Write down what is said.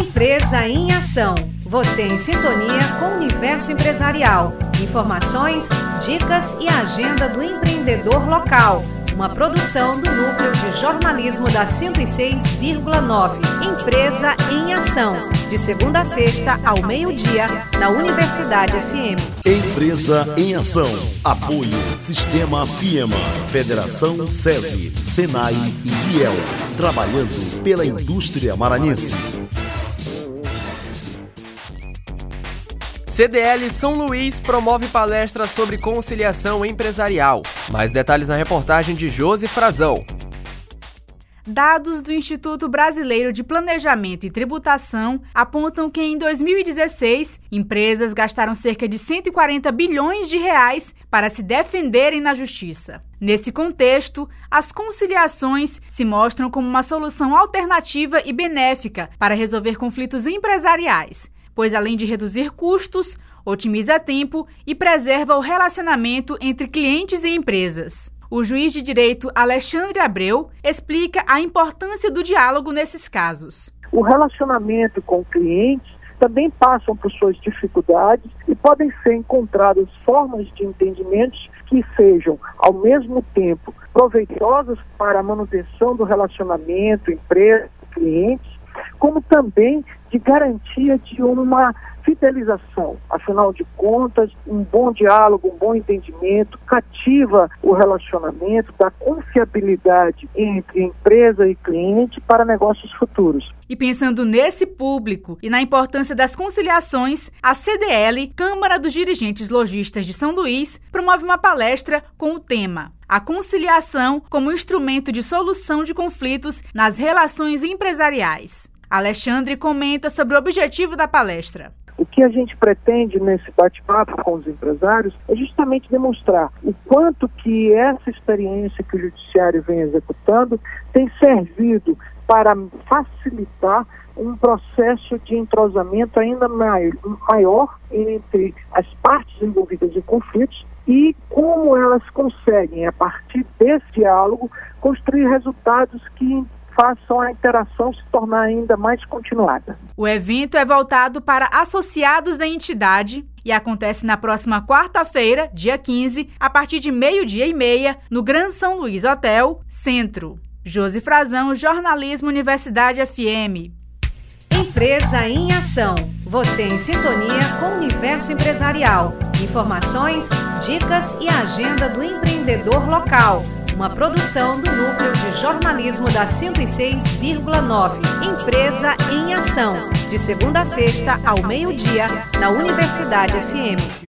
Empresa em Ação. Você em sintonia com o universo empresarial. Informações, dicas e agenda do empreendedor local. Uma produção do Núcleo de Jornalismo da 106,9. Empresa em Ação. De segunda a sexta, ao meio-dia, na Universidade FM. Empresa em Ação. Apoio Sistema FIEMA, Federação SESI, SENAI e IEL. Trabalhando pela indústria maranhense. CDL São Luís promove palestra sobre conciliação empresarial. Mais detalhes na reportagem de Josi Frazão. Dados do Instituto Brasileiro de Planejamento e Tributação apontam que em 2016, empresas gastaram cerca de 140 bilhões de reais para se defenderem na justiça. Nesse contexto, as conciliações se mostram como uma solução alternativa e benéfica para resolver conflitos empresariais, pois além de reduzir custos, otimiza tempo e preserva o relacionamento entre clientes e empresas. O juiz de direito Alexandre Abreu explica a importância do diálogo nesses casos. O relacionamento com clientes também passam por suas dificuldades e podem ser encontradas formas de entendimentos que sejam, ao mesmo tempo, proveitosas para a manutenção do relacionamento empresa-clientes, como também de garantia de uma fidelização. Afinal de contas, um bom diálogo, um bom entendimento cativa o relacionamento, dá confiabilidade entre empresa e cliente para negócios futuros. E pensando nesse público e na importância das conciliações, a CDL, Câmara dos Dirigentes Lojistas de São Luís, promove uma palestra com o tema A Conciliação como Instrumento de Solução de Conflitos nas Relações Empresariais. Alexandre comenta sobre o objetivo da palestra. O que a gente pretende nesse bate-papo com os empresários é justamente demonstrar o quanto que essa experiência que o Judiciário vem executando tem servido para facilitar um processo de entrosamento ainda maior entre as partes envolvidas em conflitos e como elas conseguem, a partir desse diálogo, construir resultados que façam a interação se tornar ainda mais continuada. O evento é voltado para associados da entidade e acontece na próxima quarta-feira, dia 15, a partir de 12:30, no Gran São Luís Hotel, Centro. Josi Frazão, Jornalismo Universidade FM. Empresa em Ação. Você em sintonia com o universo empresarial. Informações, dicas e agenda do empreendedor local. Uma produção do Núcleo de Jornalismo da 106,9. Empresa em Ação. De segunda a sexta, ao meio-dia, na Universidade FM.